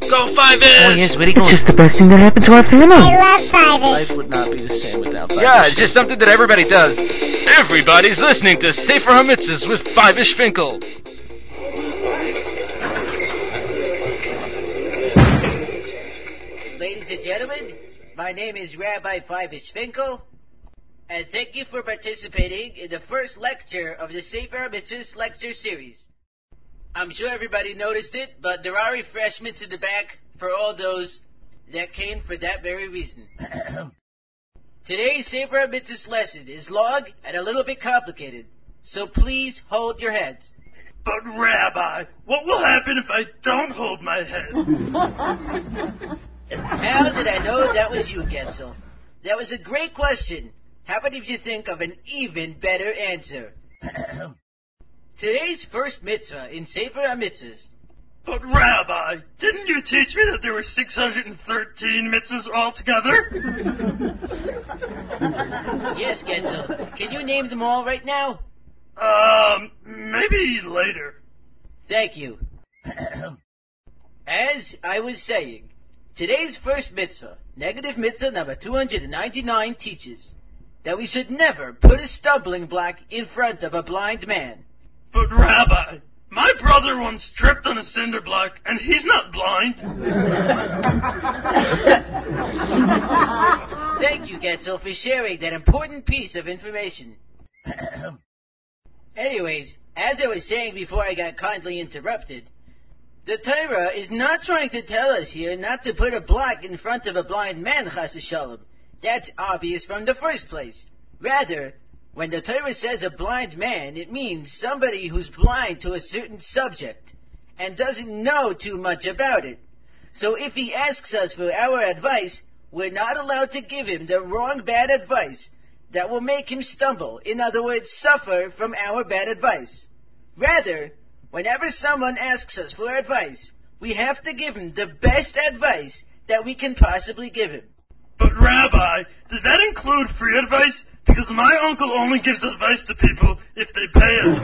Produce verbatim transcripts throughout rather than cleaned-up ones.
Go Five-ish! Oh, yes, where are you going? It's just the best thing that happened to our family. I love Five-ish. Life would not be the same without Five-ish. Yeah, it's just something that everybody does. Everybody's listening to Safer Hamitzvahs with Five-ish Finkel. Ladies and gentlemen, my name is Rabbi Five-ish Finkel, and thank you for participating in the first lecture of the Sefer HaMitzvahs lecture series. I'm sure everybody noticed it, but there are refreshments in the back for all those that came for that very reason. Today's Sefer HaMitzvahs lesson is long and a little bit complicated, so please hold your heads. But Rabbi, what will happen if I don't hold my head? How did I know that was you, Gensel? That was a great question. How about if you think of an even better answer? Today's first mitzvah in Sefer HaMitzvahs. But Rabbi, didn't you teach me that there were six hundred thirteen mitzvahs altogether? Yes, Gensel. Can you name them all right now? Um, maybe later. Thank you. As I was saying, today's first mitzvah, negative mitzvah number two hundred ninety-nine, teaches that we should never put a stumbling block in front of a blind man. But Rabbi, my brother once tripped on a cinder block, and he's not blind. Thank you, Gensel, for sharing that important piece of information. Anyways, as I was saying before I got kindly interrupted, the Torah is not trying to tell us here not to put a block in front of a blind man, chas v'shalom. That's obvious from the first place. Rather, when the Torah says a blind man, it means somebody who's blind to a certain subject and doesn't know too much about it. So if he asks us for our advice, we're not allowed to give him the wrong bad advice that will make him stumble. In other words, suffer from our bad advice. Rather, whenever someone asks us for advice, we have to give him the best advice that we can possibly give him. But Rabbi, does that include free advice? Because my uncle only gives advice to people if they pay him.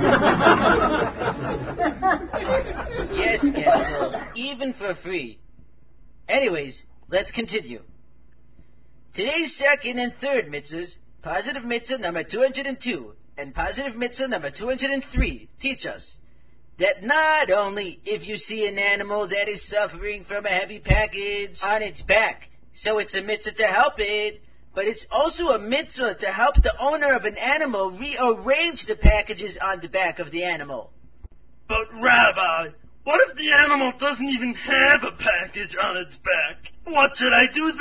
Yes, Gensel, even for free. Anyways, let's continue. Today's second and third mitzvahs, positive mitzvah number two hundred two and positive mitzvah number two hundred three, teach us that not only if you see an animal that is suffering from a heavy package on its back, so it's a mitzvah to help it, but it's also a mitzvah to help the owner of an animal rearrange the packages on the back of the animal. But Rabbi, what if the animal doesn't even have a package on its back? What should I do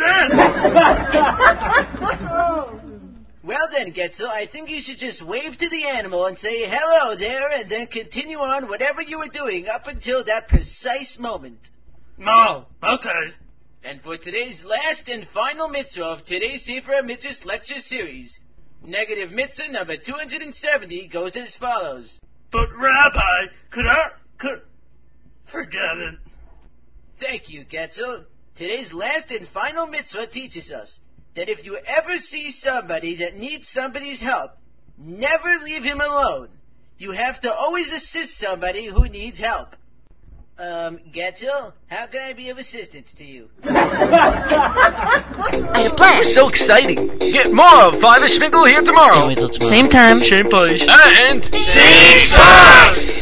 then? Well then, Gensel, I think you should just wave to the animal and say, hello there, and then continue on whatever you were doing up until that precise moment. No, okay. And for today's last and final mitzvah of today's Sefer HaMitzvahs lecture series, negative mitzvah number two hundred seventy goes as follows. But Rabbi, could I... could... forget it. Thank you, Gensel. Today's last and final mitzvah teaches us that if you ever see somebody that needs somebody's help, never leave him alone. You have to always assist somebody who needs help. Um, Gensel, how can I be of assistance to you? I had a plan. So exciting. Get more of Five-ish Finkel here tomorrow. Same time. Same place. And... Sing songs!